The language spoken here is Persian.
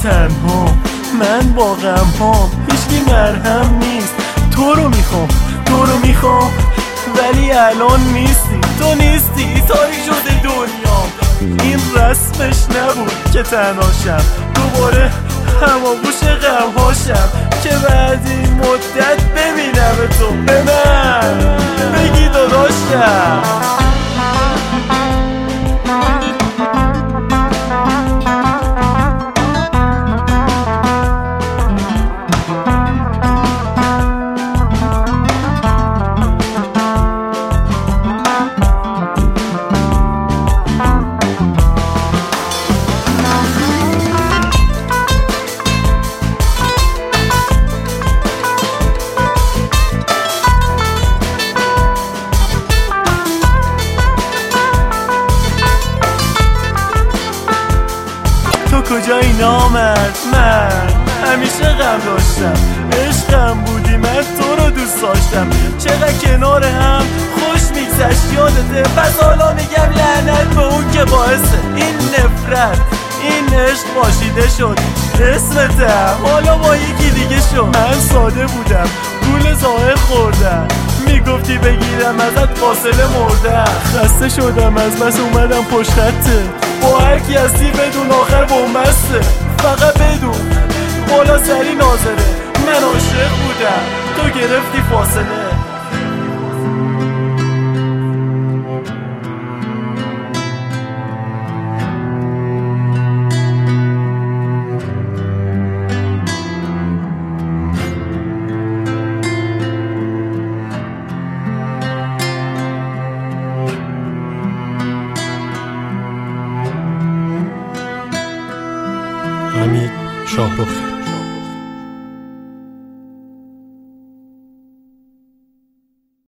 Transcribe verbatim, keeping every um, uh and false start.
تنها، من با غم هام، هیچکی مرهم نیست. تو رو میخوام، تو رو میخوام، ولی الان نیستی، تو نیستی، تاریک شده دنیام. این رسمش نبود که تنهاشم، دوباره هماغوش غمهاشم که بعد این مدت ببینم تو به من بگی داداشم. کجایی نامرد؟ من همیشه غم داشتم، عشقم بودی، من تو رو دوست داشتم، چقدر کنار هم خوش میگذشت یادته. پس حالا میگم لعنت به اون که باعث این نفرت این عشق باشیده شد. اسمتم حالا با یکی دیگه شد. من ساده بودم، گول ظاهر خوردم، میگفتی بگیرم ازت فاصله مردم. خسته شدم از بس اومدم پشت خطه، با هر کی هستی بدون آخر بومبسته. فقط بدون بالا سری ناظره، من عاشق بودم تو گرفتی فاصله. حمید شاهرخ.